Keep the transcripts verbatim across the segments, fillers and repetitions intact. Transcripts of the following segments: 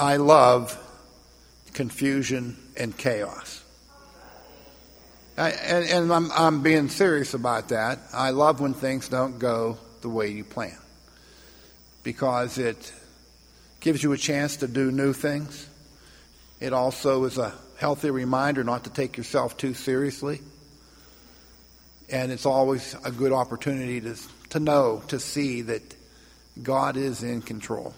I love confusion and chaos. I, and and I'm, I'm being serious about that. I love when things don't go the way you plan, because it gives you a chance to do new things. It also is a healthy reminder not to take yourself too seriously. And it's always a good opportunity to to know, to see that God is in control.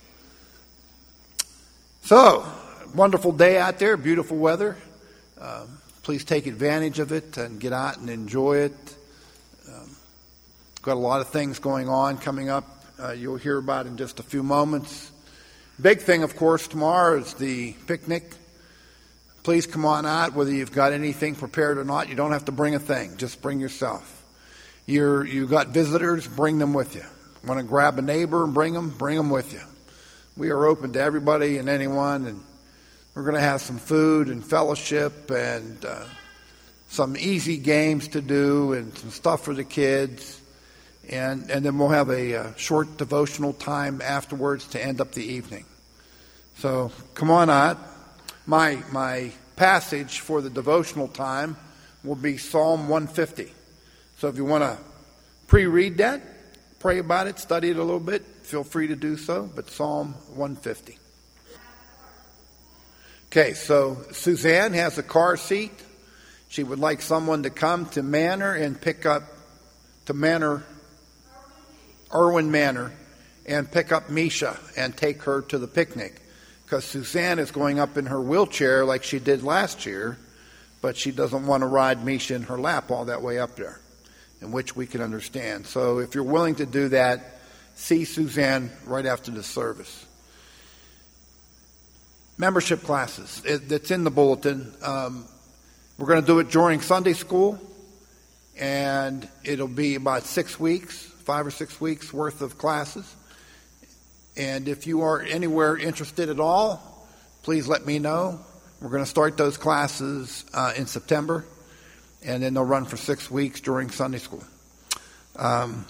So, wonderful day out there, beautiful weather. Um, please take advantage of it and get out and enjoy it. Um, got a lot of things going on coming up. Uh, you'll hear about in just a few moments. Big thing, of course, tomorrow is the picnic. Please come on out, whether you've got anything prepared or not. You don't have to bring a thing. Just bring yourself. You're, you've got visitors, bring them with you. Want to grab a neighbor and bring them? Bring them with you. We are open to everybody and anyone, and we're going to have some food and fellowship and uh, some easy games to do and some stuff for the kids. And, and then we'll have a, a short devotional time afterwards to end up the evening. So come on out. My my passage for the devotional time will be Psalm one fifty. So if you want to pre-read that, pray about it, study it a little bit, feel free to do so. But Psalm one fifty. Okay, so Suzanne has a car seat. She would like someone to come to Manor and pick up, to Manor, Irwin Manor, and pick up Misha and take her to the picnic. Because Suzanne is going up in her wheelchair like she did last year, but she doesn't want to ride Misha in her lap all that way up there, in which we can understand. So if you're willing to do that, see Suzanne right after the service. Membership classes, it, it's in the bulletin. Um, we're going to do it during Sunday school, and it'll be about six weeks, five or six weeks worth of classes. And if you are anywhere interested at all, please let me know. We're going to start those classes uh, in September, and then they'll run for six weeks during Sunday school. Um,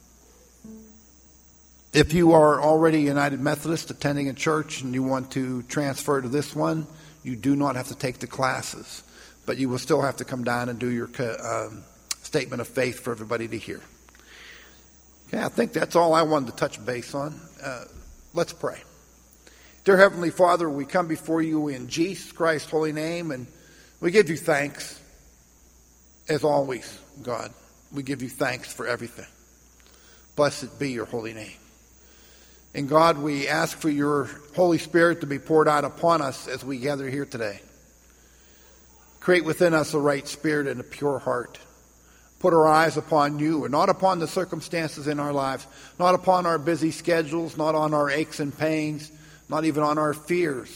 if you are already United Methodist attending a church and you want to transfer to this one, you do not have to take the classes, but you will still have to come down and do your uh, statement of faith for everybody to hear. Okay, I think that's all I wanted to touch base on. Uh, let's pray. Dear Heavenly Father, we come before you in Jesus Christ's holy name, and we give you thanks, as always, God. We give you thanks for everything. Blessed be your holy name. And God, we ask for your Holy Spirit to be poured out upon us as we gather here today. Create within us a right spirit and a pure heart. Put our eyes upon you, and not upon the circumstances in our lives, not upon our busy schedules, not on our aches and pains, not even on our fears.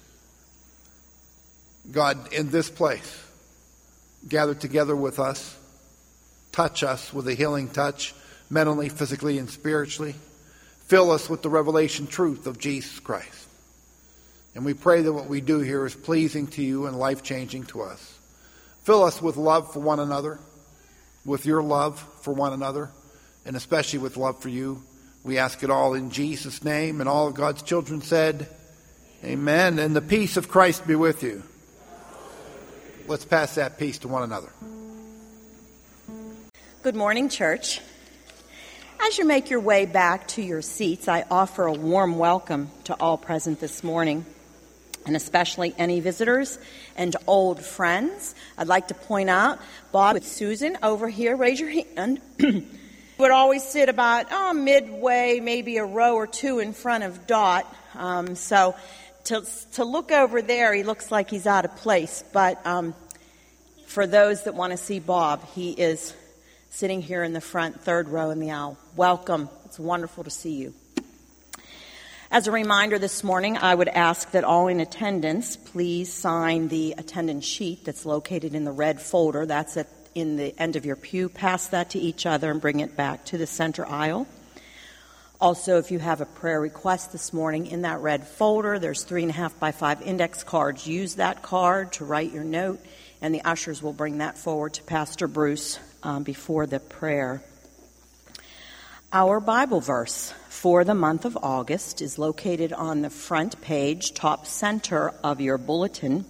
God, in this place, gather together with us, touch us with a healing touch, mentally, physically, and spiritually. Fill us with the revelation truth of Jesus Christ. And we pray that what we do here is pleasing to you and life-changing to us. Fill us with love for one another, with your love for one another, and especially with love for you. We ask it all in Jesus' name, and all of God's children said, amen. And the peace of Christ be with you. Let's pass that peace to one another. Good morning, church. As you make your way back to your seats, I offer a warm welcome to all present this morning, and especially any visitors and old friends. I'd like to point out Bob with Susan over here. Raise your hand. Would always sit about oh, midway, maybe a row or two in front of Dot. Um, so to to look over there, he looks like he's out of place. But um, for those that want to see Bob, he is sitting here in the front, third row in the aisle. Welcome. It's wonderful to see you. As a reminder this morning, I would ask that all in attendance please sign the attendance sheet that's located in the red folder. That's at in the end of your pew. Pass that to each other and bring it back to the center aisle. Also, if you have a prayer request this morning, in that red folder, there's three and a half by five index cards. Use that card to write your note, and the ushers will bring that forward to Pastor Bruce um, before the prayer. Our Bible verse for the month of August is located on the front page, top center of your bulletin.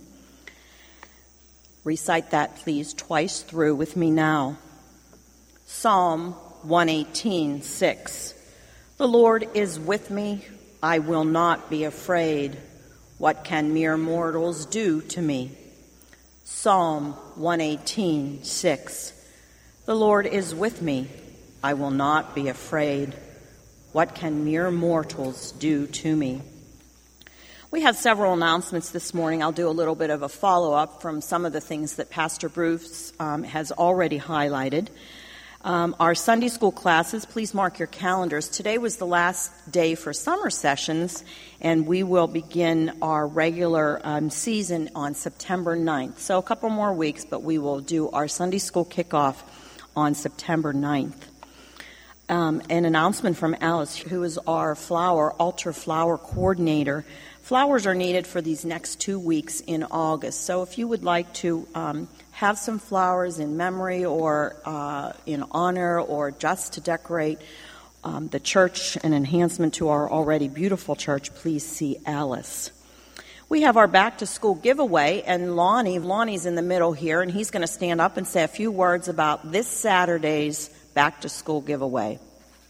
Recite that, please, twice through with me now. Psalm one eighteen, six. The Lord is with me, I will not be afraid. What can mere mortals do to me? Psalm one eighteen, six. The Lord is with me, I will not be afraid. What can mere mortals do to me? We have several announcements this morning. I'll do a little bit of a follow-up from some of the things that Pastor Bruce um, has already highlighted. Um, our Sunday school classes, please mark your calendars. Today was the last day for summer sessions, and we will begin our regular um, season on September ninth. So a couple more weeks, but we will do our Sunday school kickoff on September ninth. Um, an announcement from Alice, who is our flower, altar flower coordinator. Flowers are needed for these next two weeks in August. So if you would like to um, have some flowers in memory or uh, in honor or just to decorate um, the church, an enhancement to our already beautiful church, please see Alice. We have our back to school giveaway, and Lonnie, Lonnie's in the middle here, and he's going to stand up and say a few words about this Saturday's back to school giveaway.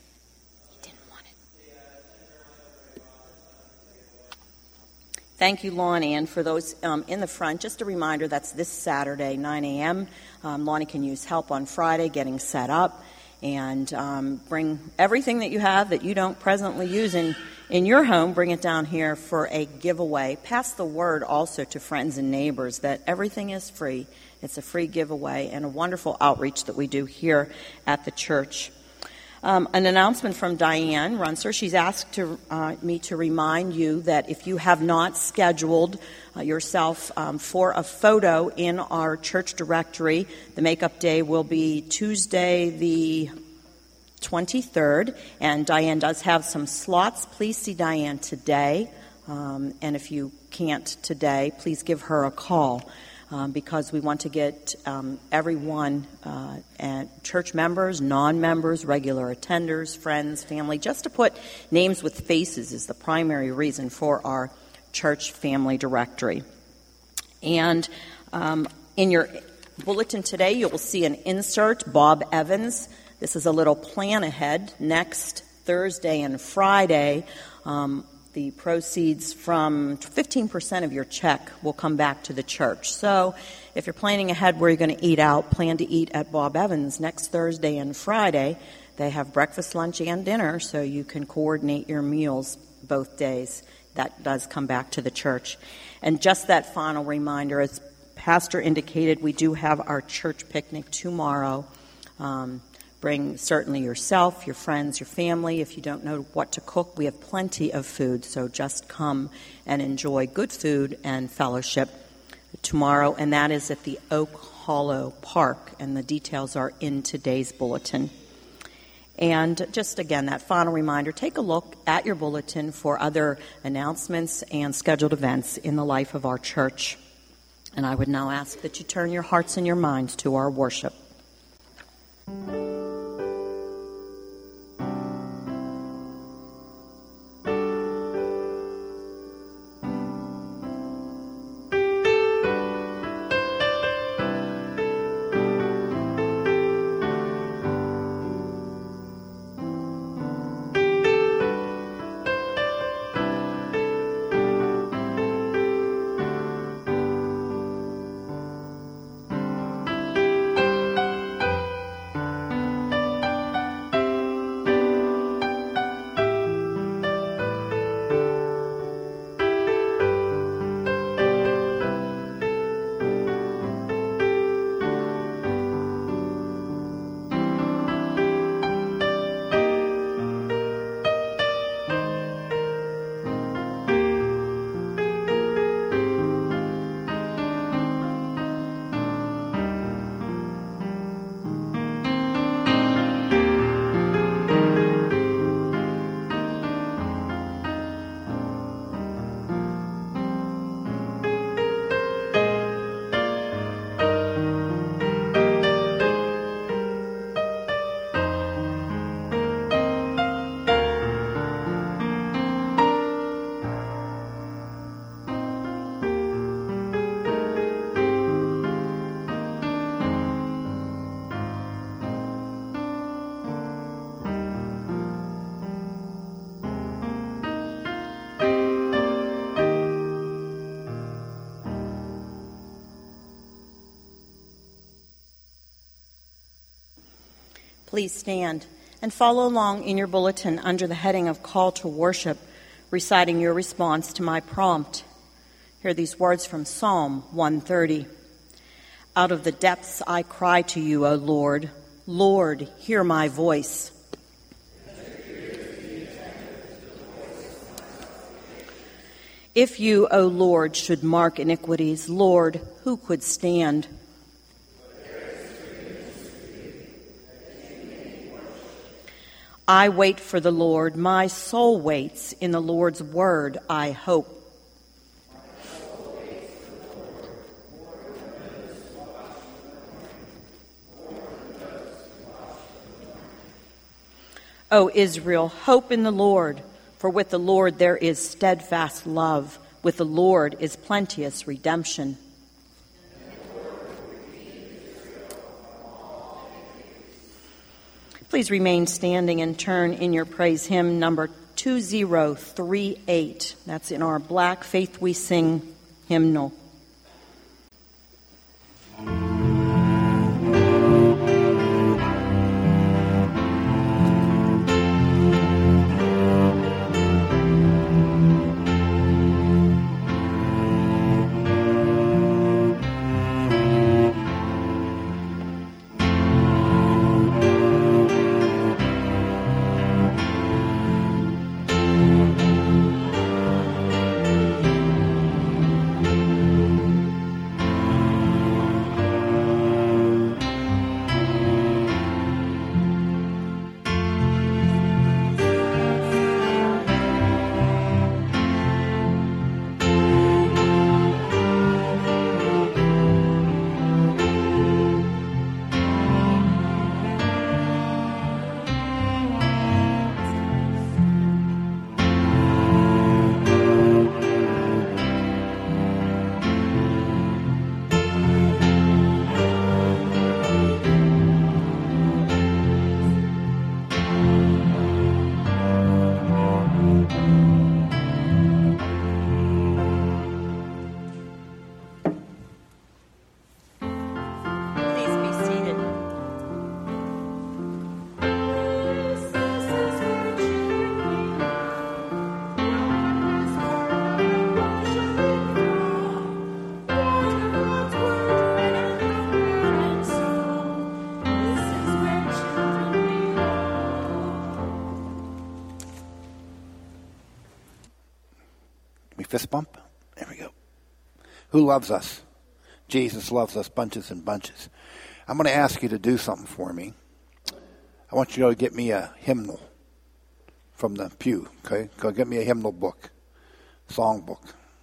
Thank you, Lonnie. And for those um, in the front, just a reminder, that's this Saturday, nine a.m. Um, Lonnie can use help on Friday getting set up, and um, bring everything that you have that you don't presently use in, in your home, bring it down here for a giveaway. Pass the word also to friends and neighbors that everything is free. It's a free giveaway and a wonderful outreach that we do here at the church. Um, an announcement from Diane Runser. She's asked to, uh, me to remind you that if you have not scheduled uh, yourself um, for a photo in our church directory, the makeup day will be Tuesday the twenty-third, and Diane does have some slots. Please see Diane today, um, and if you can't today, please give her a call. Um, because we want to get um, everyone, uh, and church members, non-members, regular attenders, friends, family, just to put names with faces is the primary reason for our church family directory. And um, in your bulletin today, you will see an insert, Bob Evans. This is a little plan ahead. Next Thursday and Friday, um, the proceeds from fifteen percent of your check will come back to the church. So if you're planning ahead where you're going to eat out, plan to eat at Bob Evans next Thursday and Friday. They have breakfast, lunch, and dinner, so you can coordinate your meals both days. That does come back to the church. And just that final reminder, as Pastor indicated, we do have our church picnic tomorrow. Um, Bring certainly yourself, your friends, your family. If you don't know what to cook, we have plenty of food, so just come and enjoy good food and fellowship tomorrow, and that is at the Oak Hollow Park, and the details are in today's bulletin. And just again, that final reminder, take a look at your bulletin for other announcements and scheduled events in the life of our church. And I would now ask that you turn your hearts and your minds to our worship. Please stand and follow along in your bulletin under the heading of Call to Worship, reciting your response to my prompt. Hear these words from Psalm one thirty. Out of the depths I cry to you, O Lord. Lord, hear my voice. If you, O Lord, should mark iniquities, Lord, who could stand? I wait for the Lord. My soul waits. In the Lord's word I hope. O Israel, hope in the Lord, for with the Lord there is steadfast love. With the Lord is plenteous redemption. Please remain standing and turn in your praise hymn number two zero three eight. That's in our Black Faith We Sing hymnal. Fist bump. There we go. Who loves us? Jesus loves us bunches and bunches. I'm going to ask you to do something for me. I want you to get me a hymnal from the pew. Okay? Go get me a hymnal book. Song book.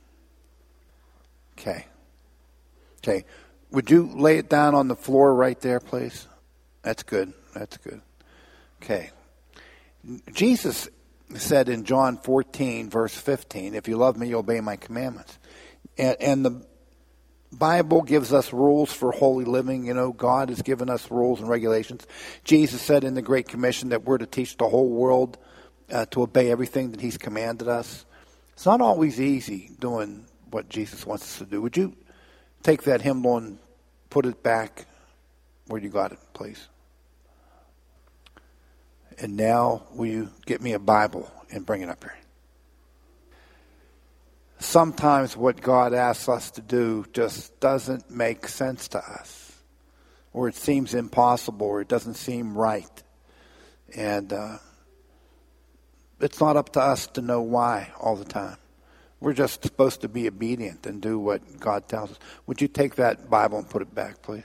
Okay. Okay. Would you lay it down on the floor right there, please? That's good. That's good. Okay. Jesus said in John fourteen, verse fifteen, if you love me, you obey my commandments. And, and the Bible gives us rules for holy living. You know, God has given us rules and regulations. Jesus said in the Great Commission that we're to teach the whole world uh, to obey everything that he's commanded us. It's not always easy doing what Jesus wants us to do. Would you take that hymnal and put it back where you got it, please? And now, will you get me a Bible and bring it up here? Sometimes what God asks us to do just doesn't make sense to us. Or it seems impossible, or it doesn't seem right. And uh, it's not up to us to know why all the time. We're just supposed to be obedient and do what God tells us. Would you take that Bible and put it back, please?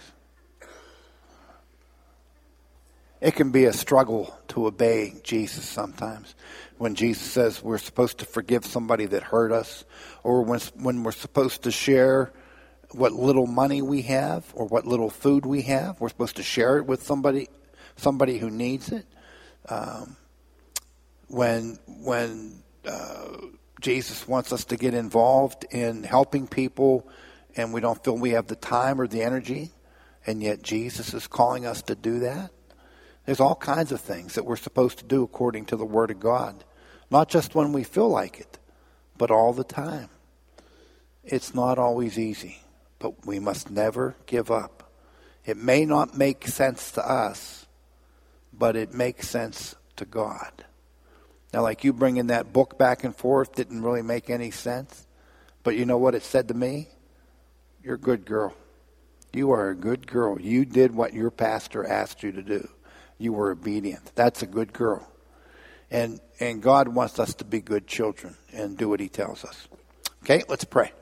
It can be a struggle to obey Jesus sometimes. When Jesus says we're supposed to forgive somebody that hurt us, or when, when we're supposed to share what little money we have or what little food we have, we're supposed to share it with somebody somebody who needs it. Um, when when uh, Jesus wants us to get involved in helping people and we don't feel we have the time or the energy, and yet Jesus is calling us to do that. There's all kinds of things that we're supposed to do according to the Word of God. Not just when we feel like it, but all the time. It's not always easy, but we must never give up. It may not make sense to us, but it makes sense to God. Now, like you bringing that book back and forth didn't really make any sense, but you know what it said to me? You're a good girl. You are a good girl. You did what your pastor asked you to do. You were obedient. That's a good girl. And and God wants us to be good children and do what he tells us. Okay, let's pray.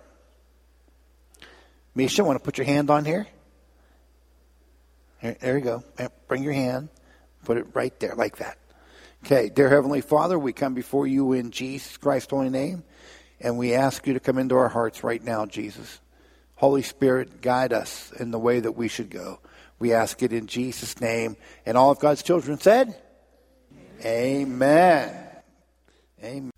Misha, want to put your hand on here? Here, there you go. Bring your hand. Put it right there like that. Okay, dear Heavenly Father, we come before you in Jesus Christ's holy name, and we ask you to come into our hearts right now, Jesus. Holy Spirit, guide us in the way that we should go. We ask it in Jesus' name. And all of God's children said, Amen. Amen.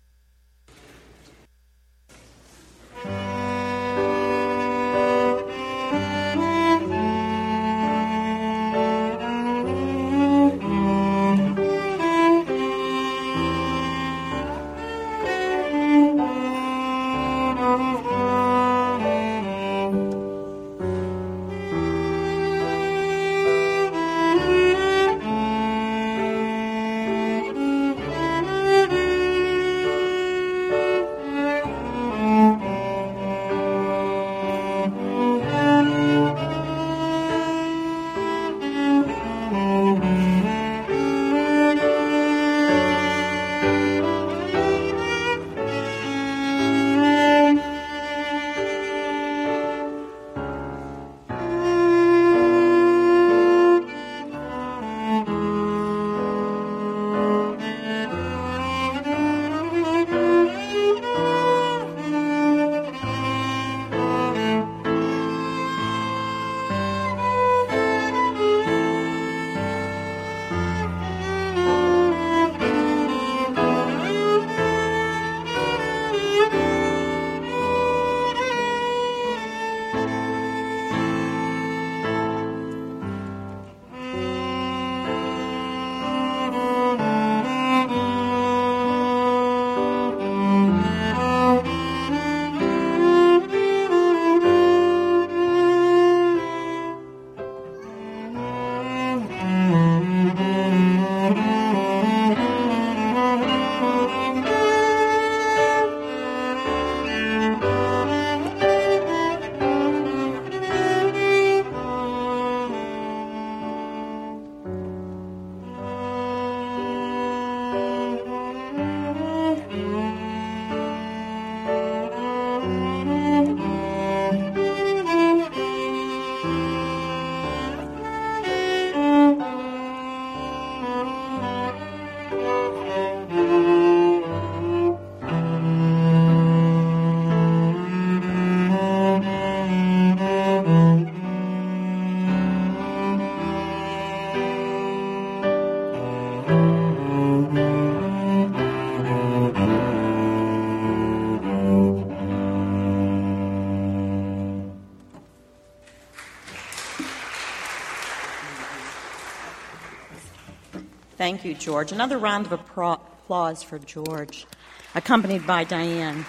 Thank you, George. Another round of applause for George, accompanied by Diane.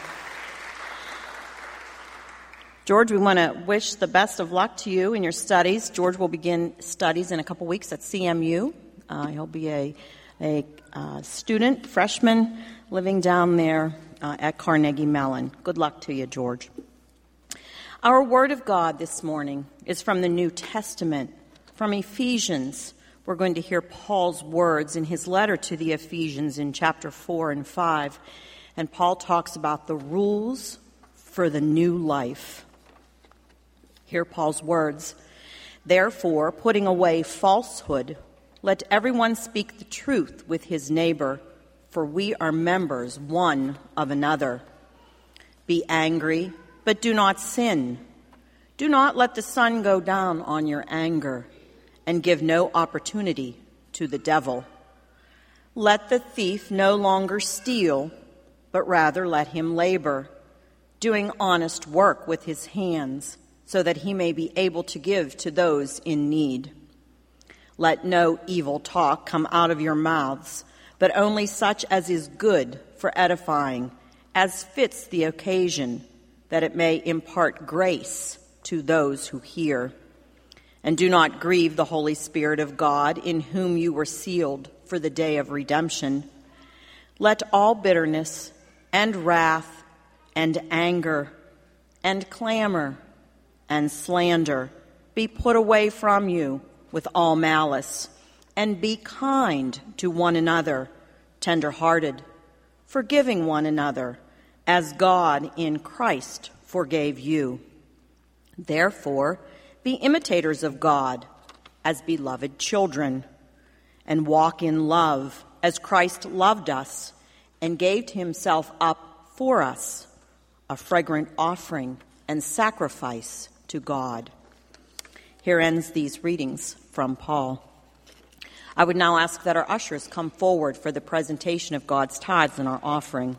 George, we want to wish the best of luck to you in your studies. George will begin studies in a couple weeks at C M U. Uh, he'll be a, a uh, student, freshman, living down there uh, at Carnegie Mellon. Good luck to you, George. Our Word of God this morning is from the New Testament, from Ephesians. We're going to hear Paul's words in his letter to the Ephesians in chapter four and five. And Paul talks about the rules for the new life. Hear Paul's words. Therefore, putting away falsehood, let everyone speak the truth with his neighbor, for we are members one of another. Be angry, but do not sin. Do not let the sun go down on your anger, and give no opportunity to the devil. Let the thief no longer steal, but rather let him labor, doing honest work with his hands, so that he may be able to give to those in need. Let no evil talk come out of your mouths, but only such as is good for edifying, as fits the occasion, that it may impart grace to those who hear. And do not grieve the Holy Spirit of God, in whom you were sealed for the day of redemption. Let all bitterness and wrath and anger and clamor and slander be put away from you with all malice, and be kind to one another, tender-hearted, forgiving one another, as God in Christ forgave you. Therefore, be imitators of God as beloved children, and walk in love as Christ loved us and gave himself up for us, a fragrant offering and sacrifice to God. Here ends these readings from Paul. I would now ask that our ushers come forward for the presentation of God's tithes and our offering.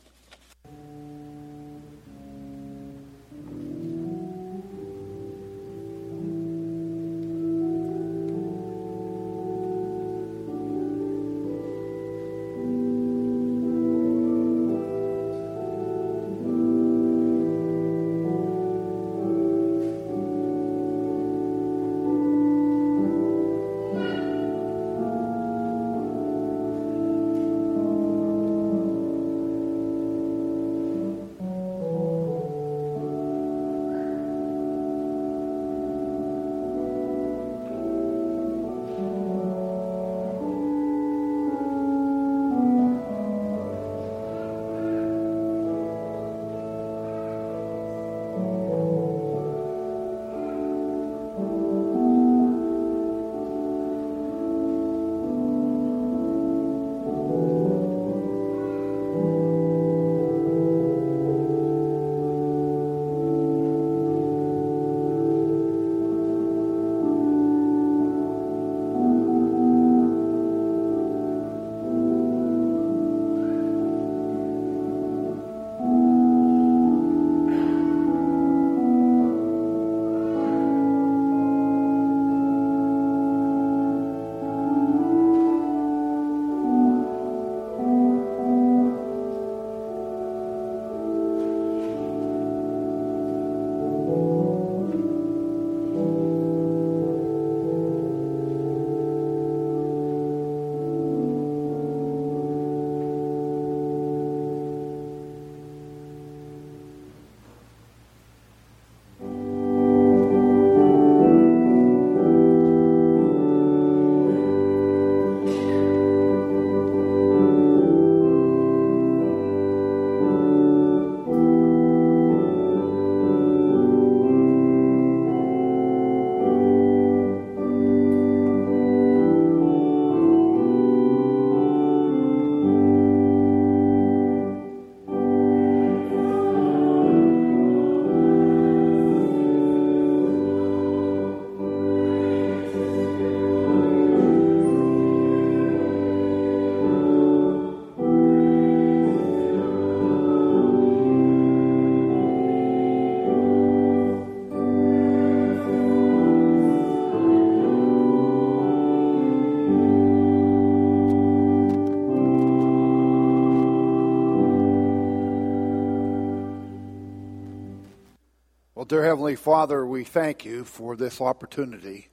Well, dear Heavenly Father, we thank you for this opportunity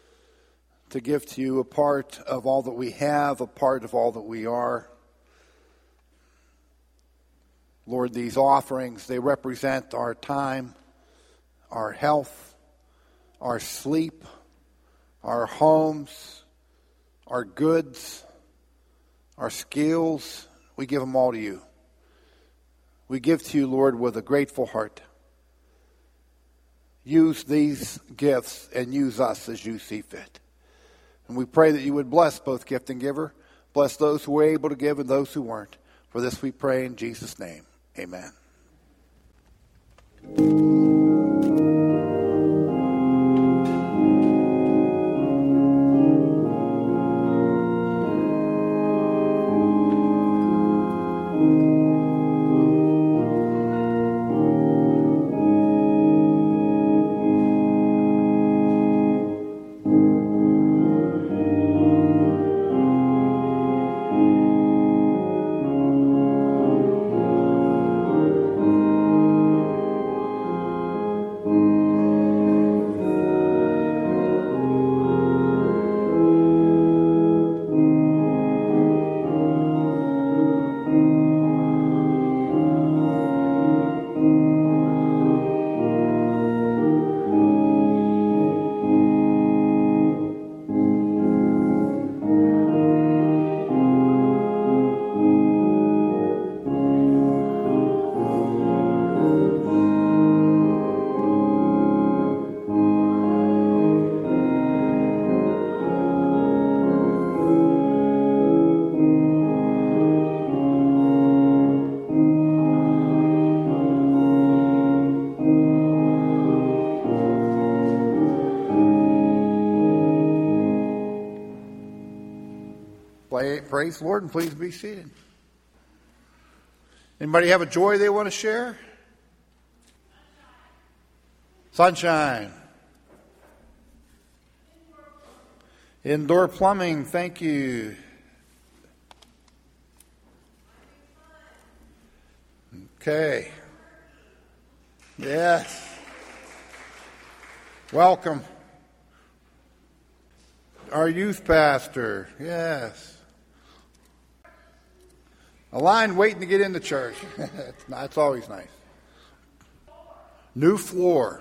to give to you a part of all that we have, a part of all that we are. Lord, these offerings, they represent our time, our health, our sleep, our homes, our goods, our skills. We give them all to you. We give to you, Lord, with a grateful heart. Use these gifts and use us as you see fit. And we pray that you would bless both gift and giver. Bless those who were able to give and those who weren't. For this we pray in Jesus' name. Amen. Play, praise the Lord and please be seated. Anybody have a joy they want to share? Sunshine. Indoor plumbing, thank you. Okay. Yes. Welcome. Our youth pastor, yes. A line waiting to get into church. That's always nice. New floor.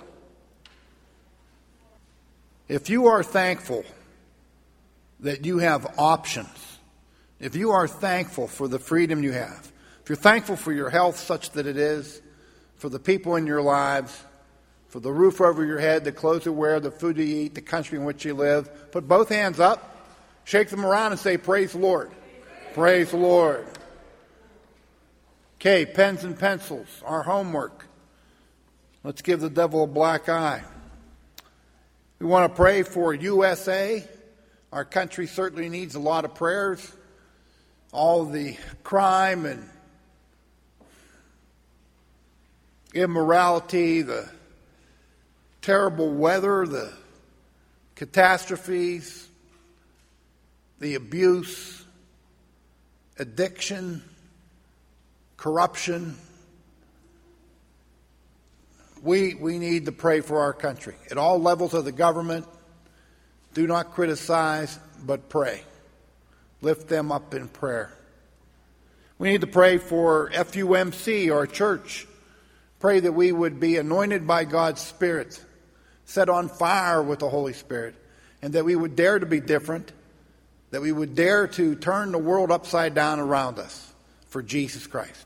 If you are thankful that you have options, if you are thankful for the freedom you have, if you're thankful for your health such that it is, for the people in your lives, for the roof over your head, the clothes you wear, the food you eat, the country in which you live, put both hands up, shake them around and say, praise the Lord. Praise the Lord. Okay, pens and pencils, our homework. Let's give the devil a black eye. We want to pray for U S A. Our country certainly needs a lot of prayers. All the crime and immorality, the terrible weather, the catastrophes, the abuse, addiction, corruption. We, we need to pray for our country. At all levels of the government, do not criticize, but pray. Lift them up in prayer. We need to pray for F U M C, our church. Pray that we would be anointed by God's Spirit, set on fire with the Holy Spirit, and that we would dare to be different, that we would dare to turn the world upside down around us for Jesus Christ.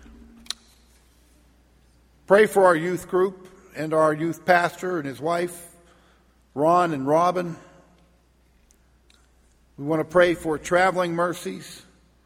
Pray for our youth group and our youth pastor and his wife, Ron and Robin. We want to pray for traveling mercies.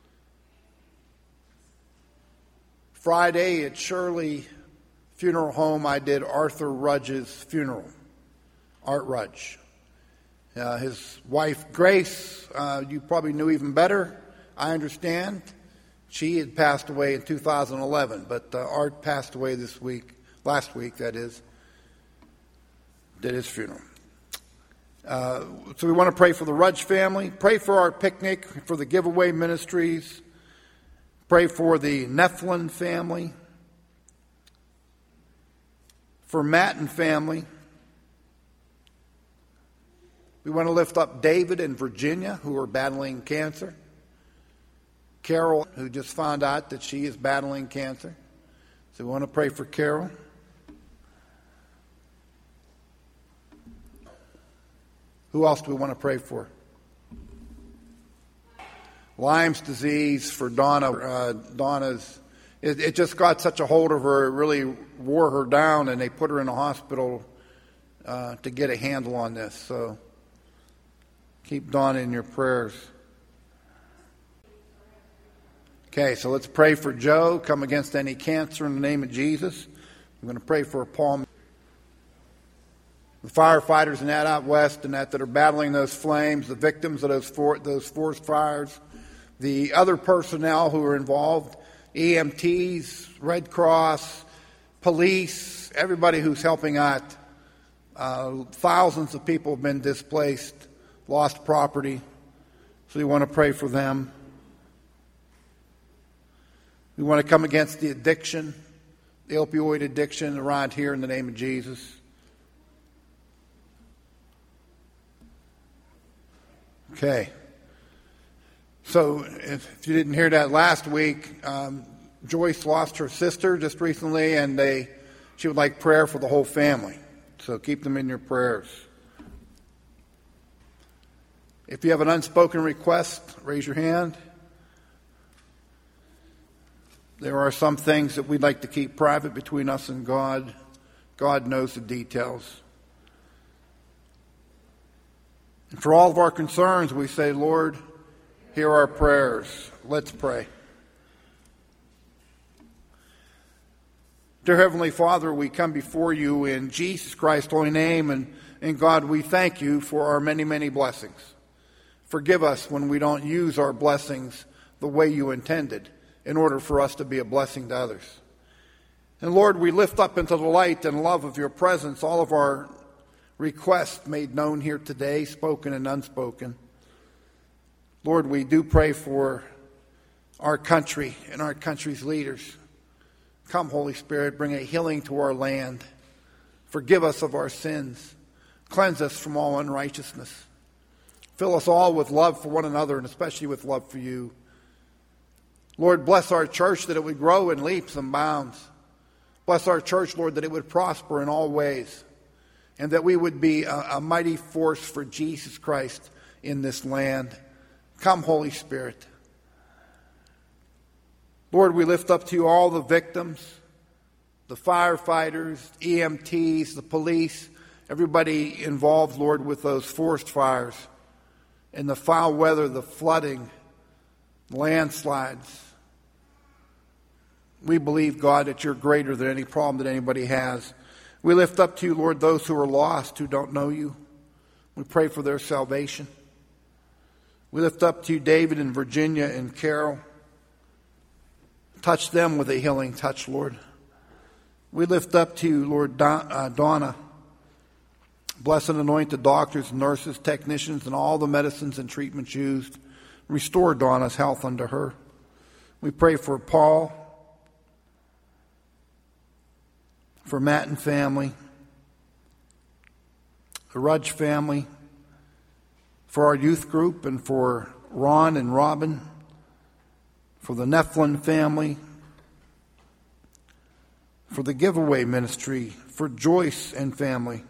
Friday at Shirley Funeral Home, I did Arthur Rudge's funeral. Art Rudge. Uh, his wife, Grace, uh, you probably knew even better, I understand. She had passed away in two thousand eleven, but uh, Art passed away this week, last week, that is, did his funeral. Uh, so we want to pray for the Rudge family, pray for our picnic, for the giveaway ministries, pray for the Neflin family, for Matt and family. We want to lift up David and Virginia, who are battling cancer. Carol, who just found out that she is battling cancer. So we want to pray for Carol. Who else do we want to pray for? Lyme's disease for Donna. Uh, Donna's, it, it just got such a hold of her, it really wore her down, and they put her in the hospital uh, to get a handle on this. So keep Donna in your prayers. Okay, so let's pray for Joe. Come against any cancer in the name of Jesus. I'm going to pray for Paul. The firefighters in that out west and that that are battling those flames, the victims of those for, those forest fires, the other personnel who are involved, E M Ts, Red Cross, police, everybody who's helping out. Uh, thousands of people have been displaced, lost property, so we want to pray for them. We want to come against the addiction, the opioid addiction around here in the name of Jesus. Okay. So if you didn't hear that last week, um, Joyce lost her sister just recently, and they she would like prayer for the whole family. So keep them in your prayers. If you have an unspoken request, raise your hand. There are some things that we'd like to keep private between us and God. God knows the details. And for all of our concerns, we say, Lord, hear our prayers. Let's pray. Dear Heavenly Father, we come before you in Jesus Christ's holy name, and, and God, we thank you for our many, many blessings. Forgive us when we don't use our blessings the way you intended in order for us to be a blessing to others. And Lord, we lift up into the light and love of your presence all of our requests made known here today, spoken and unspoken. Lord, we do pray for our country and our country's leaders. Come, Holy Spirit, bring a healing to our land. Forgive us of our sins. Cleanse us from all unrighteousness. Fill us all with love for one another, and especially with love for you. Lord, bless our church that it would grow in leaps and bounds. Bless our church, Lord, that it would prosper in all ways, and that we would be a, a mighty force for Jesus Christ in this land. Come, Holy Spirit. Lord, we lift up to you all the victims, the firefighters, E M Ts, the police, everybody involved, Lord, with those forest fires and the foul weather, the flooding, landslides. We believe, God, that you're greater than any problem that anybody has. We lift up to you, Lord, those who are lost, who don't know you. We pray for their salvation. We lift up to you David and Virginia and Carol. Touch them with a healing touch, Lord. We lift up to you, Lord, Don, uh, Donna. Bless and anoint the doctors, nurses, technicians, and all the medicines and treatments used. Restore Donna's health unto her. We pray for Paul, for Matt and family, the Rudge family, for our youth group, and for Ron and Robin, for the Nephlin family, for the giveaway ministry, for Joyce and family.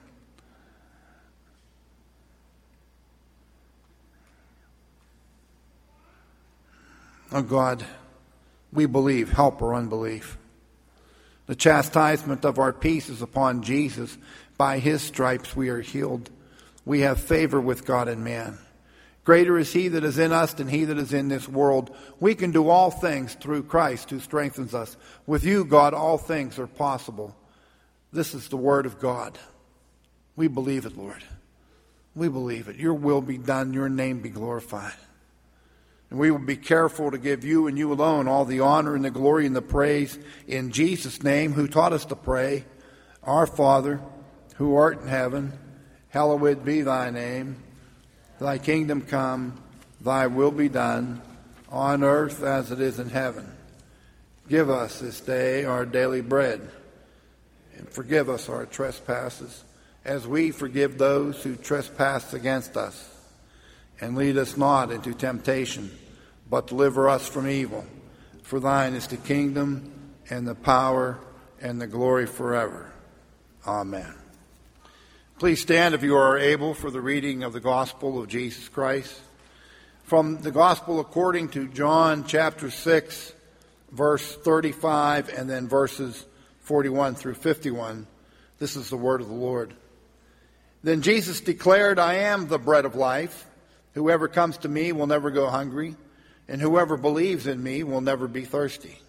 Oh God, we believe, help our unbelief. The chastisement of our peace is upon Jesus. By his stripes we are healed. We have favor with God and man. Greater is he that is in us than he that is in this world. We can do all things through Christ who strengthens us. With you, God, all things are possible. This is the word of God. We believe it, Lord. We believe it. Your will be done. Your name be glorified. And we will be careful to give you and you alone all the honor and the glory and the praise in Jesus' name, who taught us to pray, Our Father, who art in heaven, hallowed be thy name. Thy kingdom come, thy will be done, on earth as it is in heaven. Give us this day our daily bread, and forgive us our trespasses, as we forgive those who trespass against us. And lead us not into temptation, but deliver us from evil. For thine is the kingdom, and the power, and the glory forever. Amen. Please stand if you are able for the reading of the Gospel of Jesus Christ. From the Gospel according to John chapter six, verse thirty-five, and then verses forty-one through fifty-one. This is the word of the Lord. Then Jesus declared, I am the bread of life. Whoever comes to me will never go hungry, and whoever believes in me will never be thirsty.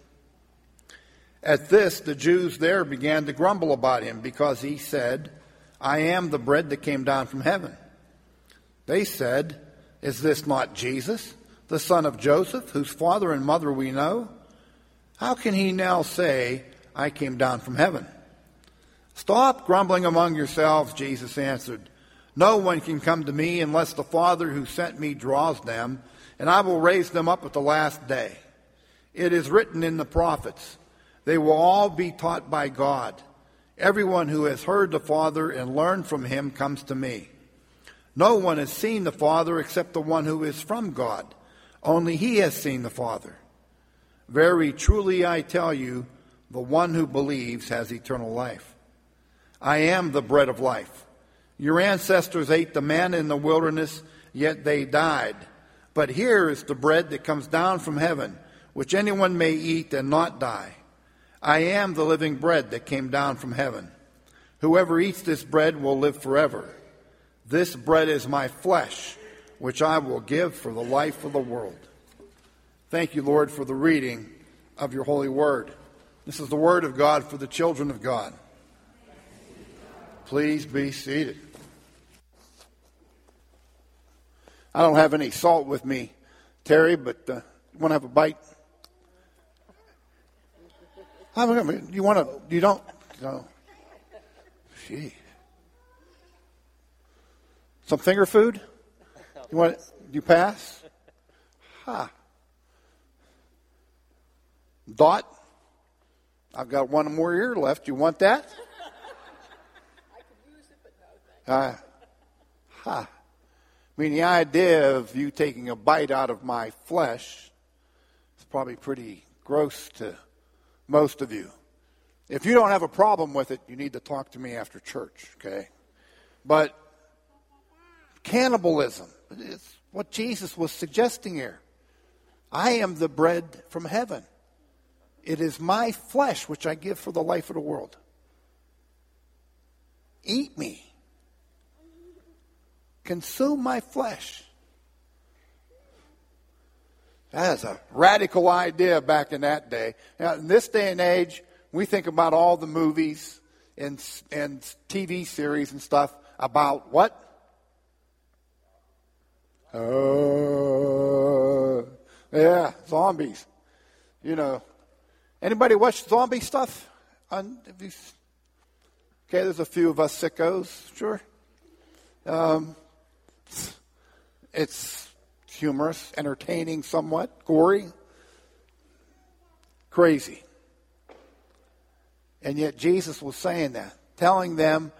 At this, the Jews there began to grumble about him, because he said, I am the bread that came down from heaven. They said, Is this not Jesus, the son of Joseph, whose father and mother we know? How can he now say, I came down from heaven? Stop grumbling among yourselves, Jesus answered. No one can come to me unless the Father who sent me draws them, and I will raise them up at the last day. It is written in the prophets, they will all be taught by God. Everyone who has heard the Father and learned from him comes to me. No one has seen the Father except the one who is from God. Only he has seen the Father. Very truly I tell you, the one who believes has eternal life. I am the bread of life. Your ancestors ate the manna in the wilderness, yet they died. But here is the bread that comes down from heaven, which anyone may eat and not die. I am the living bread that came down from heaven. Whoever eats this bread will live forever. This bread is my flesh, which I will give for the life of the world. Thank you, Lord, for the reading of your holy word. This is the word of God for the children of God. Please be seated. I don't have any salt with me, Terry, but uh, you want to have a bite? I mean, you want to? You don't? No. Gee. Some finger food? You want? You pass? Ha. Dot. I've got one more ear left. You want that? I could use it, but no thanks. Uh, ha. I mean, the idea of you taking a bite out of my flesh is probably pretty gross to most of you. If you don't have a problem with it, you need to talk to me after church, okay? But cannibalism is what Jesus was suggesting here. I am the bread from heaven. It is my flesh which I give for the life of the world. Eat me. Consume my flesh. That is a radical idea back in that day. Now, in this day and age, we think about all the movies and, and T V series and stuff about what? Uh, yeah, zombies. You know. Anybody watch zombie stuff? On, okay, there's a few of us sickos, sure. Um, it's humorous, entertaining somewhat, gory, crazy. And yet Jesus was saying that, telling them,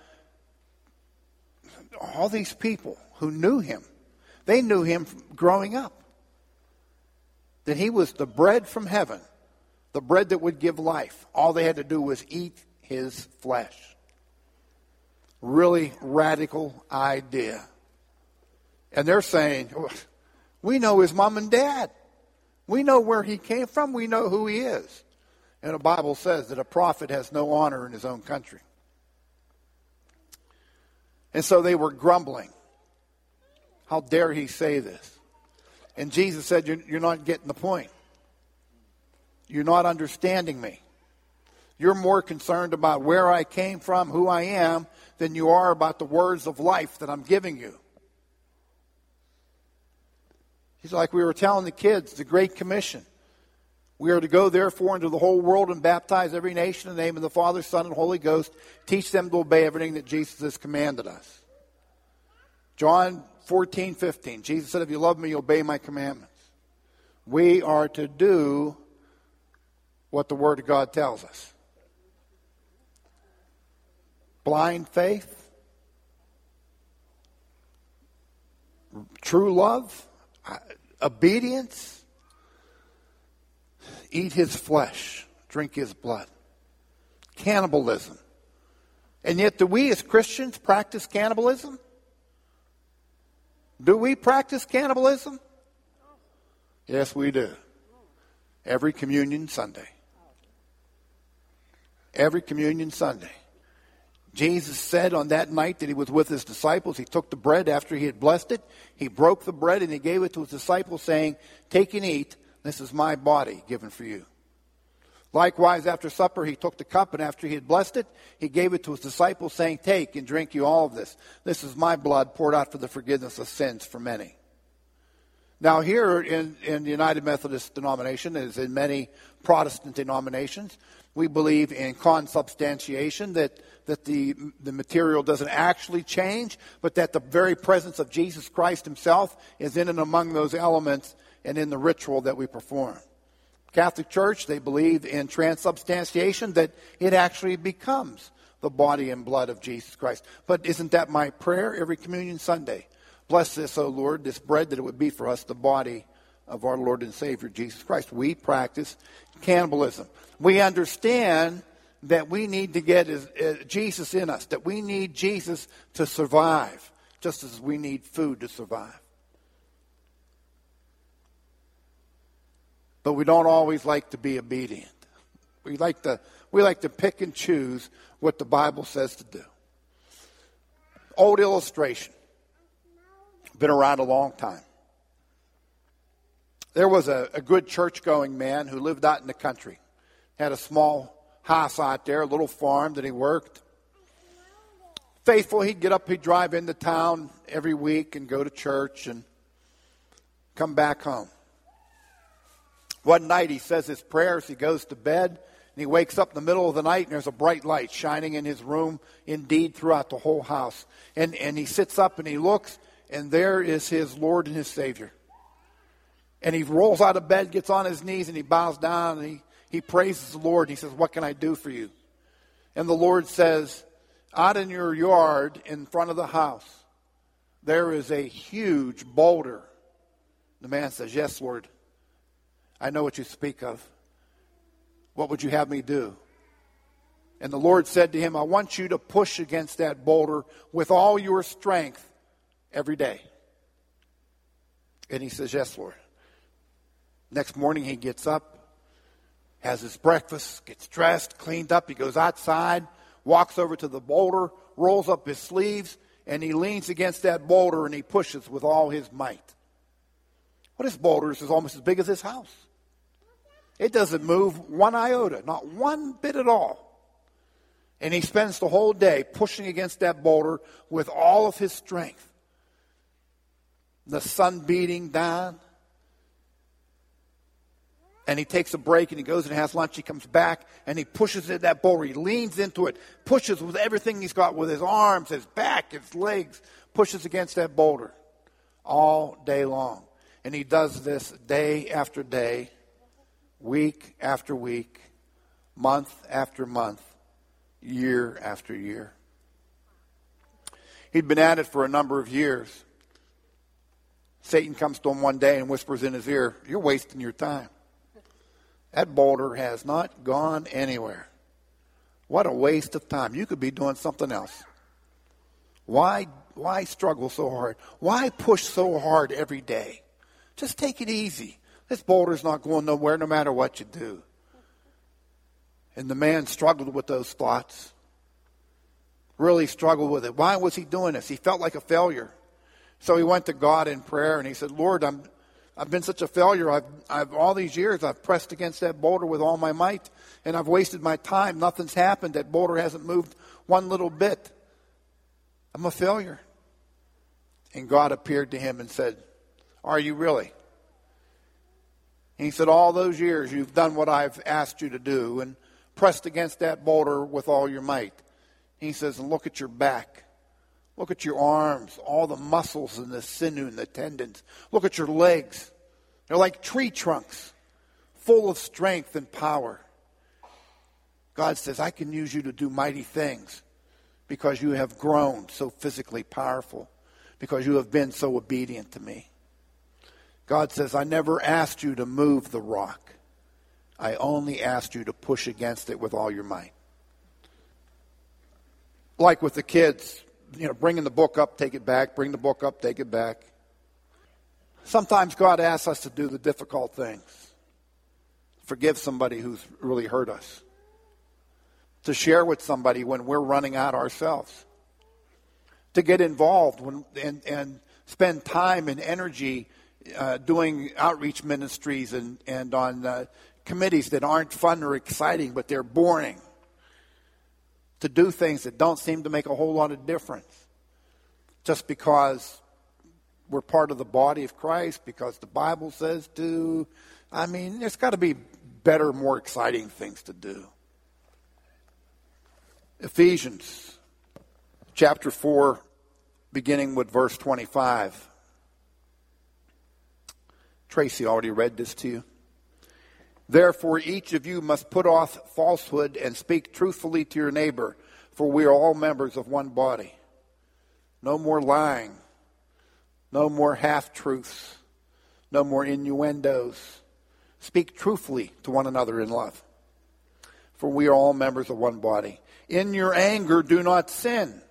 all these people who knew him, they knew him growing up, that he was the bread from heaven, the bread that would give life. All they had to do was eat his flesh. Really radical idea. And they're saying, we know his mom and dad. We know where he came from. We know who he is. And the Bible says that a prophet has no honor in his own country. And so they were grumbling. How dare he say this? And Jesus said, you're, you're not getting the point. You're not understanding me. You're more concerned about where I came from, who I am, than you are about the words of life that I'm giving you. He's like we were telling the kids, the Great Commission. We are to go, therefore, into the whole world and baptize every nation in the name of the Father, Son, and Holy Ghost. Teach them to obey everything that Jesus has commanded us. John fourteen fifteen. Jesus said, if you love me, obey my commandments. We are to do what the Word of God tells us. Blind faith, true love, obedience, eat his flesh, drink his blood. Cannibalism. And yet, do we as Christians practice cannibalism? Do we practice cannibalism? Yes, we do. Every communion Sunday. Every communion Sunday. Jesus said on that night that he was with his disciples, he took the bread after he had blessed it. He broke the bread and he gave it to his disciples saying, take and eat. This is my body given for you. Likewise, after supper, he took the cup and after he had blessed it, he gave it to his disciples saying, take and drink you all of this. This is my blood poured out for the forgiveness of sins for many. Now here in, in the United Methodist denomination, as in many Protestant denominations, we believe in consubstantiation, that, that the, the material doesn't actually change, but that the very presence of Jesus Christ himself is in and among those elements and in the ritual that we perform. Catholic Church, they believe in transubstantiation, that it actually becomes the body and blood of Jesus Christ. But isn't that my prayer every communion Sunday? Bless this, O Lord, this bread, that it would be for us the body of our Lord and Savior, Jesus Christ. We practice cannibalism. We understand that we need to get Jesus in us, that we need Jesus to survive, just as we need food to survive. But we don't always like to be obedient. We like to, we like to pick and choose what the Bible says to do. Old illustration. Been around a long time. There was a, a good church-going man who lived out in the country. Had a small house out there, a little farm that he worked. Faithful, he'd get up, he'd drive into town every week and go to church. And come back home. One night he says his prayers, he goes to bed, and he wakes up in the middle of the night, and there's a bright light shining in his room, indeed throughout the whole house. And, and he sits up and he looks, and there is his Lord and his Savior. And he rolls out of bed, gets on his knees, and he bows down, and he, he praises the Lord. And he says, what can I do for you? And the Lord says, out in your yard in front of the house, there is a huge boulder. The man says, yes, Lord, I know what you speak of. What would you have me do? And the Lord said to him, I want you to push against that boulder with all your strength every day. And he says, yes, Lord. Next morning he gets up, has his breakfast, gets dressed, cleaned up. He goes outside, walks over to the boulder, rolls up his sleeves, and he leans against that boulder and he pushes with all his might. Well, this boulder is almost as big as his house. It doesn't move one iota, not one bit at all. And he spends the whole day pushing against that boulder with all of his strength. The sun beating down. And he takes a break and he goes and has lunch. He comes back and he pushes at that boulder. He leans into it, pushes with everything he's got, with his arms, his back, his legs, pushes against that boulder all day long. And he does this day after day, week after week, month after month, year after year. He'd been at it for a number of years. Satan comes to him one day and whispers in his ear, you're wasting your time. That boulder has not gone anywhere. What a waste of time. You could be doing something else. Why, why struggle so hard? Why push so hard every day? Just take it easy. This boulder's not going nowhere no matter what you do. And the man struggled with those thoughts. Really struggled with it. Why was he doing this? He felt like a failure. So he went to God in prayer and he said, Lord, I'm I've been such a failure. I've, I've all these years I've pressed against that boulder with all my might, and I've wasted my time. Nothing's happened. That boulder hasn't moved one little bit. I'm a failure. And God appeared to him and said, are you really? And he said, all those years you've done what I've asked you to do and pressed against that boulder with all your might. And he says, and look at your back. Look at your arms, all the muscles and the sinew and the tendons. Look at your legs. They're like tree trunks, full of strength and power. God says, I can use you to do mighty things because you have grown so physically powerful, because you have been so obedient to me. God says, I never asked you to move the rock. I only asked you to push against it with all your might. Like with the kids, you know, bringing the book up, take it back, bring the book up, take it back. Sometimes God asks us to do the difficult things. Forgive somebody who's really hurt us. To share with somebody when we're running out ourselves. To get involved when, and, and spend time and energy uh, doing outreach ministries and, and on uh, committees that aren't fun or exciting, but they're boring. To do things that don't seem to make a whole lot of difference. Just because we're part of the body of Christ, because the Bible says to. I mean, there's got to be better, more exciting things to do. Ephesians chapter four, beginning with verse twenty-five. Tracy already read this to you. Therefore, each of you must put off falsehood and speak truthfully to your neighbor, for we are all members of one body. No more lying. No more half-truths. No more innuendos. Speak truthfully to one another in love, for we are all members of one body. In your anger, do not sin.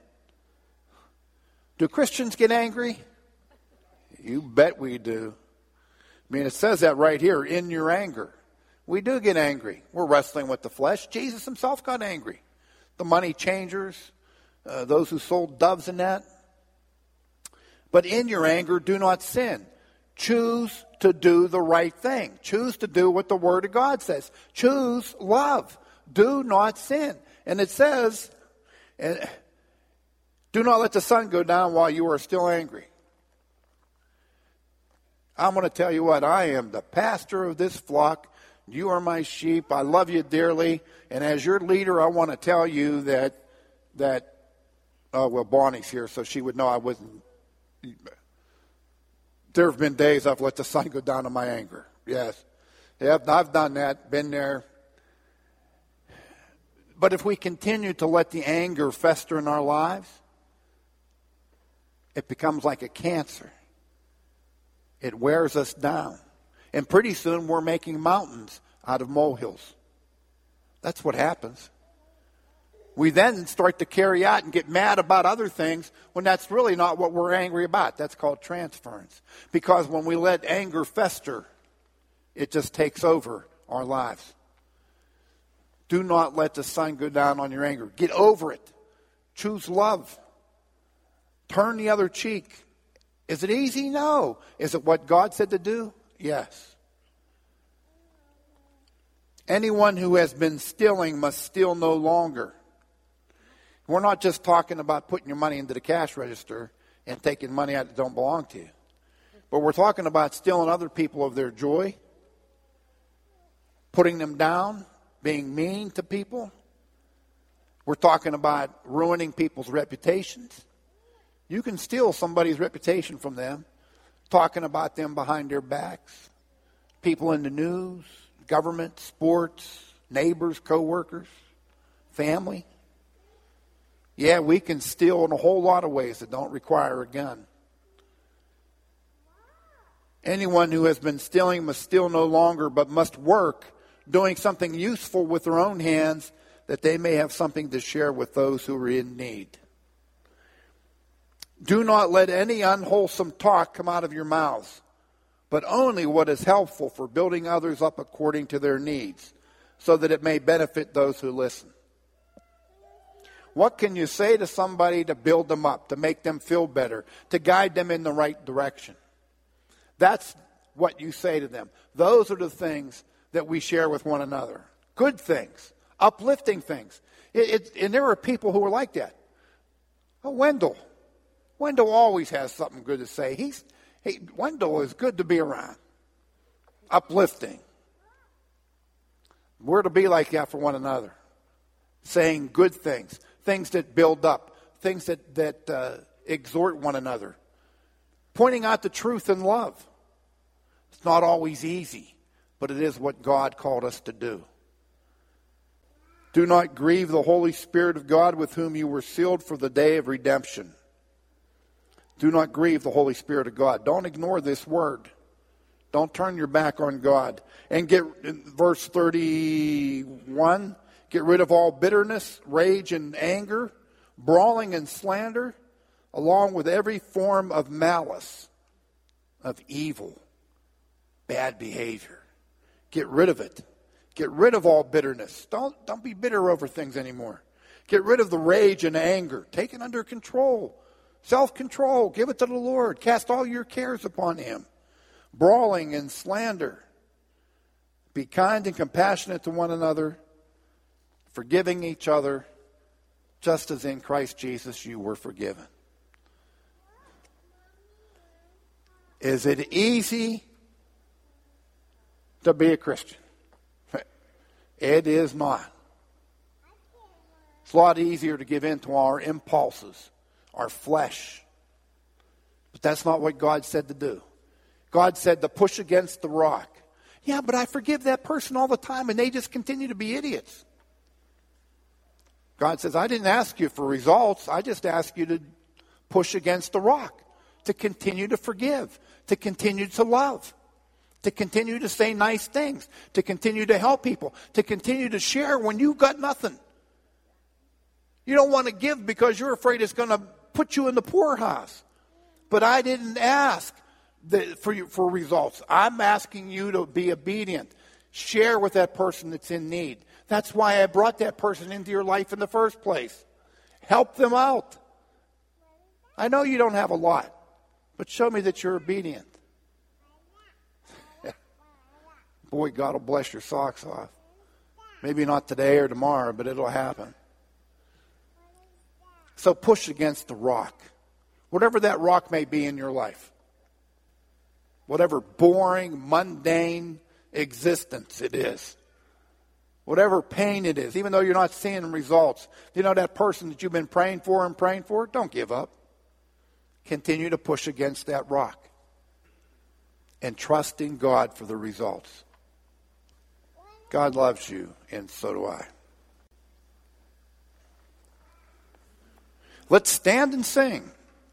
Do Christians get angry? You bet we do. I mean, it says that right here, in your anger. We do get angry. We're wrestling with the flesh. Jesus himself got angry. The money changers, uh, those who sold doves and that. But in your anger, do not sin. Choose to do the right thing. Choose to do what the Word of God says. Choose love. Do not sin. And it says, do not let the sun go down while you are still angry. I'm going to tell you what, I am the pastor of this flock. You are my sheep. I love you dearly. And as your leader, I want to tell you that, that uh, well, Bonnie's here, so she would know I wasn't. There have been days I've let the sun go down on my anger. Yes. Yeah, I've done that, been there. But if we continue to let the anger fester in our lives, it becomes like a cancer. It wears us down. And pretty soon we're making mountains out of molehills. That's what happens. We then start to carry out and get mad about other things when that's really not what we're angry about. That's called transference. Because when we let anger fester, it just takes over our lives. Do not let the sun go down on your anger. Get over it. Choose love. Turn the other cheek. Is it easy? No. Is it what God said to do? Yes. Anyone who has been stealing must steal no longer. We're not just talking about putting your money into the cash register and taking money out that don't belong to you. But we're talking about stealing other people of their joy, putting them down, being mean to people. We're talking about ruining people's reputations. You can steal somebody's reputation from them, talking about them behind their backs. People in the news, government, sports, neighbors, co-workers, family. Yeah, we can steal in a whole lot of ways that don't require a gun. Anyone who has been stealing must steal no longer, but must work, doing something useful with their own hands, that they may have something to share with those who are in need. Do not let any unwholesome talk come out of your mouths, but only what is helpful for building others up according to their needs, so that it may benefit those who listen. What can you say to somebody to build them up, to make them feel better, to guide them in the right direction? That's what you say to them. Those are the things that we share with one another. Good things, uplifting things. It, it, and there are people who are like that. Oh, Wendell. Wendell always has something good to say. He's he, Wendell is good to be around. Uplifting. We're to be like that for one another. Saying good things. Things that build up. Things that, that uh, exhort one another. Pointing out the truth in love. It's not always easy, but it is what God called us to do. Do not grieve the Holy Spirit of God, with whom you were sealed for the day of redemption. Do not grieve the Holy Spirit of God. Don't ignore this word. Don't turn your back on God. And get, verse thirty-one, get rid of all bitterness, rage, and anger, brawling and slander, along with every form of malice, of evil, bad behavior. Get rid of it. Get rid of all bitterness. Don't, don't be bitter over things anymore. Get rid of the rage and anger. Take it under control. Self-control. Give it to the Lord. Cast all your cares upon Him. Brawling and slander. Be kind and compassionate to one another, forgiving each other, just as in Christ Jesus you were forgiven. Is it easy to be a Christian? It is not. It's a lot easier to give in to our impulses, our flesh. But that's not what God said to do. God said to push against the rock. Yeah, but I forgive that person all the time and they just continue to be idiots. God says, I didn't ask you for results. I just asked you to push against the rock, to continue to forgive, to continue to love, to continue to say nice things, to continue to help people, to continue to share when you've got nothing. You don't want to give because you're afraid it's going to put you in the poorhouse. But I didn't ask the, for you, for results. I'm asking you to be obedient. Share with that person that's in need. That's why I brought that person into your life in the first place. Help them out. I know you don't have a lot, but show me that you're obedient. Boy, God will bless your socks off. Maybe not today or tomorrow, but it'll happen. So push against the rock. Whatever that rock may be in your life. whatever boring, mundane existence it is, whatever pain it is, even though you're not seeing results. You know that person that you've been praying for and praying for? Don't give up. Continue to push against that rock and trust in God for the results. God loves you, and so do I. Let's stand and sing.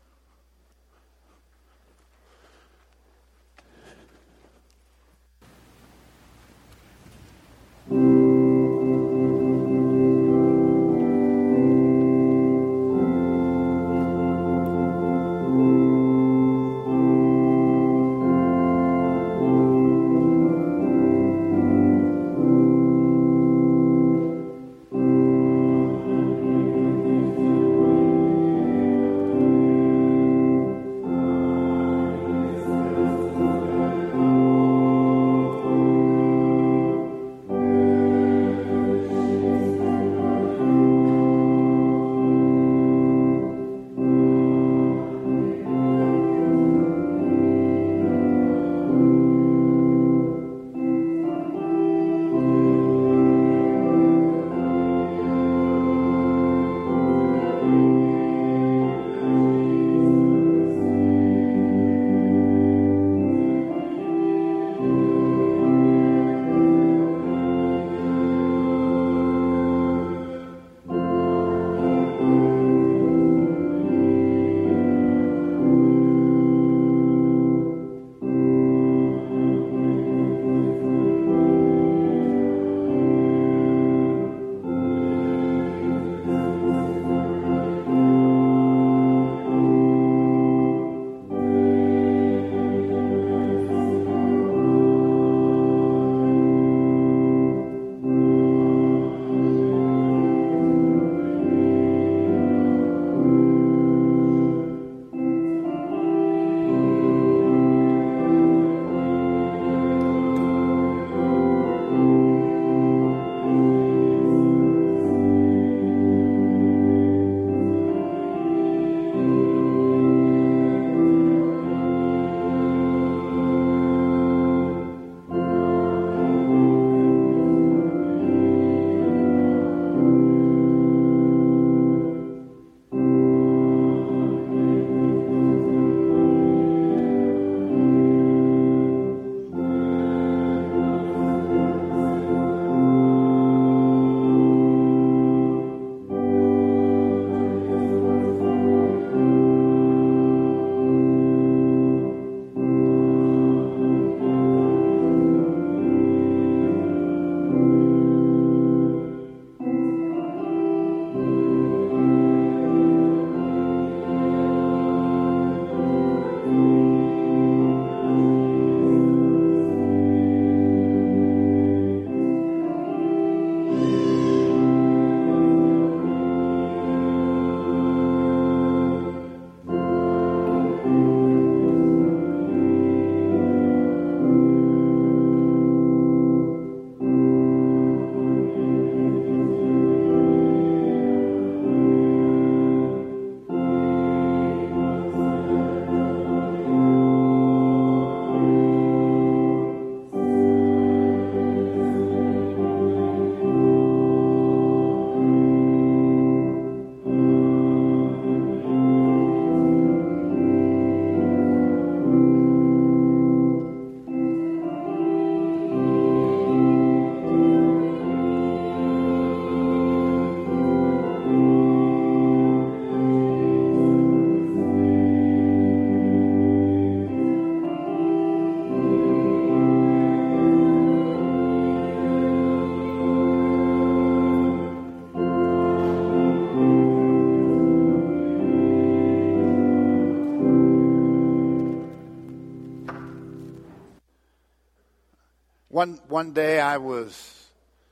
One one day I was,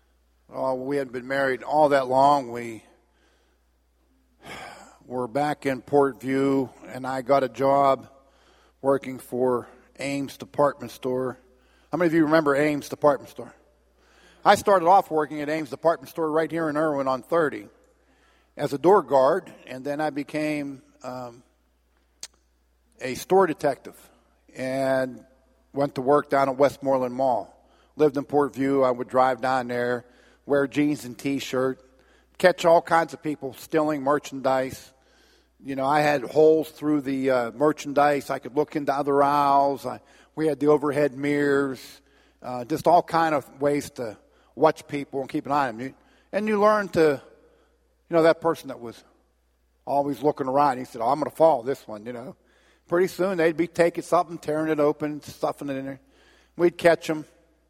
oh, we hadn't been married all that long. We were back in Port View, and I got a job working for Ames Department Store. How many of you remember Ames Department Store? I started off working at Ames Department Store right here in Irwin on thirty as a door guard, and then I became um, a store detective. And went to work down at Westmoreland Mall. Lived in Port View. I would drive down there, wear jeans and T-shirt, catch all kinds of people stealing merchandise. You know, I had holes through the uh, merchandise. I could look into other aisles. I, we had the overhead mirrors, uh, just all kind of ways to watch people and keep an eye on them. And you learn to, you know, that person that was always looking around, he said, oh, I'm going to follow this one, you know. Pretty soon they'd be taking something, tearing it open, stuffing it in there. We'd catch them.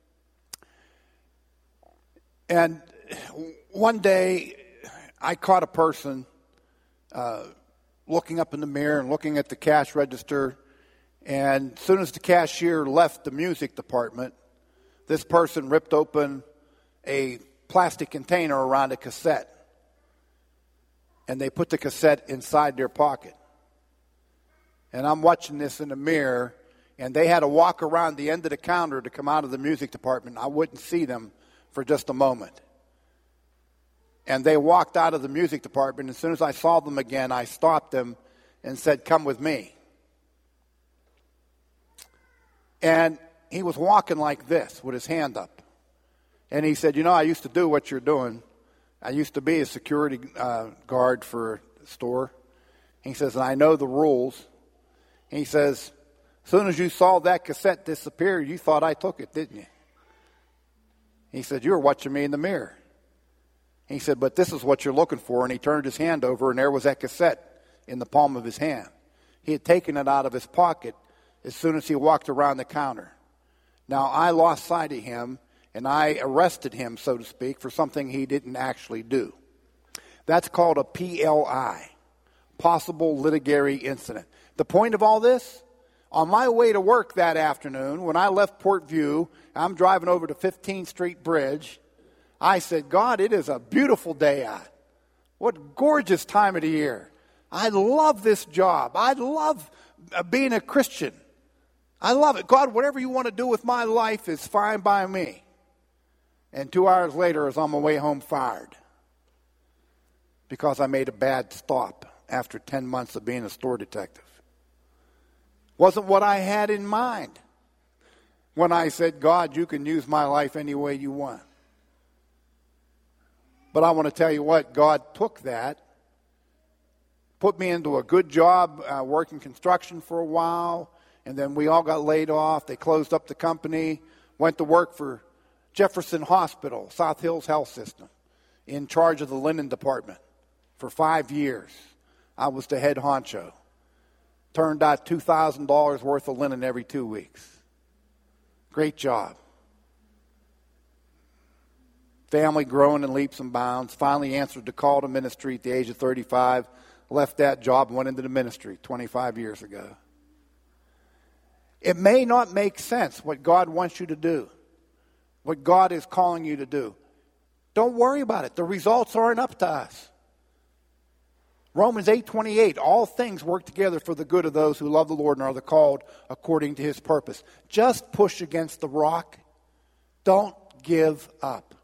And one day I caught a person uh, looking up in the mirror and looking at the cash register. And as soon as the cashier left the music department, this person ripped open a plastic container around a cassette. And they put the cassette inside their pocket. And I'm watching this in the mirror, and they had to walk around the end of the counter to come out of the music department. I wouldn't see them for just a moment. And they walked out of the music department. As soon as I saw them again, I stopped them and said, come with me. And he was walking like this with his hand up. And he said, you know, I used to do what you're doing. I used to be a security uh, guard for a store. He says, and I know the rules. He says, as soon as you saw that cassette disappear, you thought I took it, didn't you? He said, you were watching me in the mirror. He said, but this is what you're looking for. And he turned his hand over, and there was that cassette in the palm of his hand. He had taken it out of his pocket as soon as he walked around the counter. Now, I lost sight of him, and I arrested him, so to speak, for something he didn't actually do. That's called a P L I, possible litigary incident. The point of all this, on my way to work that afternoon, when I left Port View, I'm driving over to fifteenth Street Bridge, I said, God, it is a beautiful day out. What a gorgeous time of the year. I love this job. I love being a Christian. I love it. God, whatever you want to do with my life is fine by me. And two hours later, I was on my way home fired because I made a bad stop after ten months of being a store detective. Wasn't what I had in mind when I said, God, you can use my life any way you want. But I want to tell you what, God took that, put me into a good job uh, working construction for a while, and then we all got laid off. They closed up the company, went to work for Jefferson Hospital, South Hills Health System, in charge of the linen department for five years. I was the head honcho. Turned out two thousand dollars worth of linen every two weeks. Great job. Family growing in leaps and bounds. Finally answered the call to ministry at the age of thirty-five. Left that job and went into the ministry twenty-five years ago. It may not make sense what God wants you to do, what God is calling you to do. Don't worry about it. The results aren't up to us. Romans eight twenty-eight, all things work together for the good of those who love the Lord and are the called according to his purpose. Just push against the rock. Don't give up.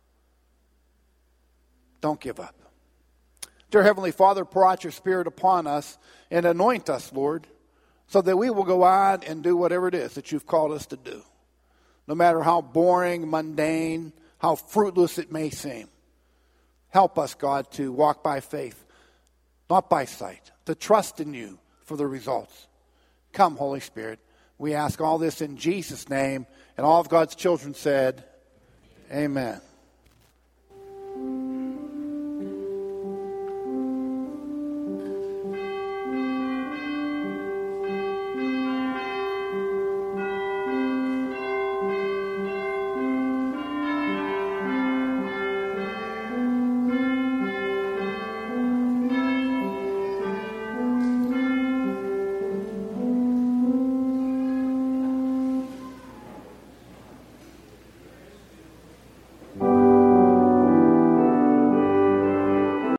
Don't give up. Dear Heavenly Father, pour out your Spirit upon us and anoint us, Lord, so that we will go out and do whatever it is that you've called us to do. No matter how boring, mundane, how fruitless it may seem. Help us, God, to walk by faith, not by sight, to trust in you for the results. Come, Holy Spirit. We ask all this in Jesus' name. And all of God's children said, amen.